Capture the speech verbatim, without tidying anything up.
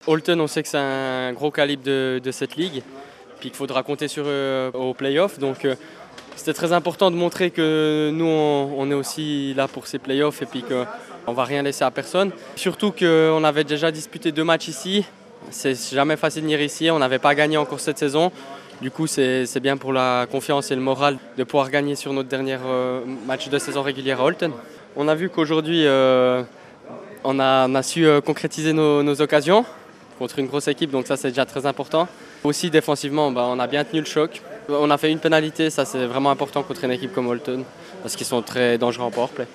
Holton, on sait que c'est un gros calibre de, de cette ligue, puis qu'il faudra compter sur eux aux playoffs. Donc euh, c'était très important de montrer que nous, on, on est aussi là pour ces playoffs et puis qu'on ne va rien laisser à personne. Surtout qu'on avait déjà disputé deux matchs ici. C'est jamais facile de venir ici, on n'avait pas gagné encore cette saison. Du coup, c'est bien pour la confiance et le moral de pouvoir gagner sur notre dernier euh, match de saison régulière à Holton. On a vu qu'aujourd'hui, euh, on, on a su euh, concrétiser nos, nos occasions contre une grosse équipe, donc ça c'est déjà très important. Aussi défensivement, bah, on a bien tenu le choc. On a fait une pénalité, ça c'est vraiment important contre une équipe comme Holton, parce qu'ils sont très dangereux en powerplay.